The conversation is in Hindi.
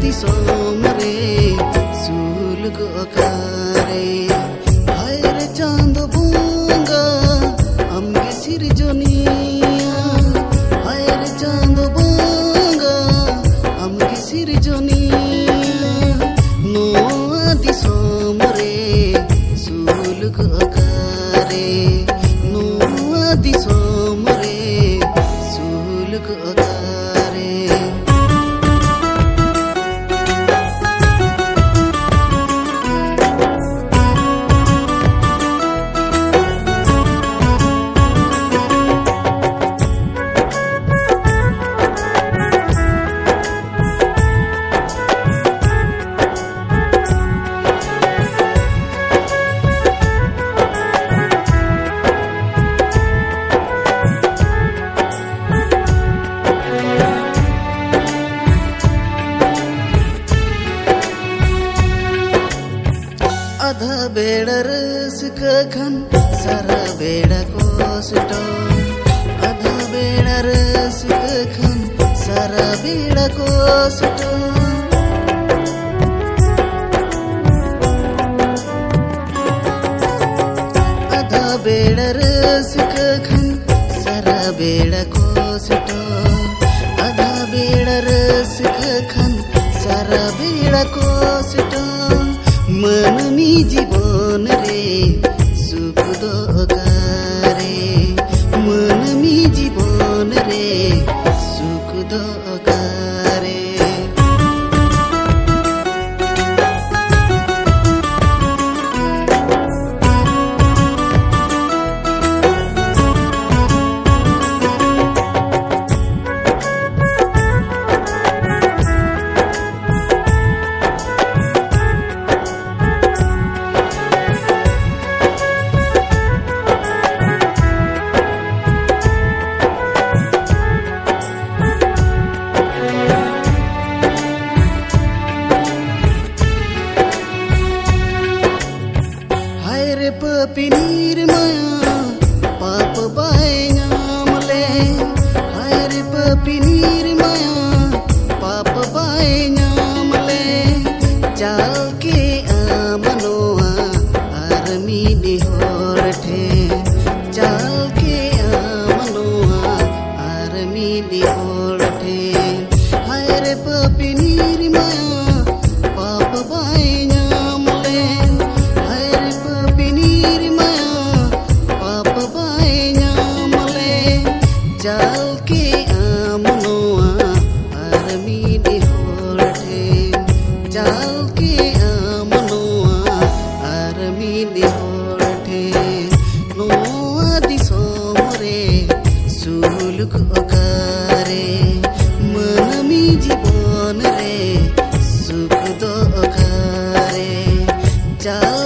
दिसोम रे सुलग अकारे हायर चांद बुंगा अम्गे सिरजनिया हायर चांद बुंगा अम्गे सिरजनिया नोआ दिसोम रे सुलग अकारे नोआ दिसोम रे सुलग अकारे आधा बेड़ा रसिक खन सारा बेड़ा कोसटो आधा बेड़ा रसिक खन सारा बेड़ा कोसटो आधा बेड़ा रसिक खन सारा बेड़ा कोसटो आधा बेड़ा रसिक खन सारा बेड़ा कोसटो मनमी जीवन रे सुख दो अकारे मनमी जीवन रे सुख दो अकारे पपिनीर माया पाप बाय नामले हाय रे पपिनीर माया पाप बाय नामले चाल के आमनोआ आरमी निहोरठे चाल के आमनोआ आरमी निहोरठे हाय रे पपिनीर माया पाप बाय चाल के आमनोआ आरमी निहोरठे चाल के आमनोआ आरमी निहोरठे नोआ दिसोम रे सुलग अकारे मनमी जीवन रे सुख दो अकारे चाल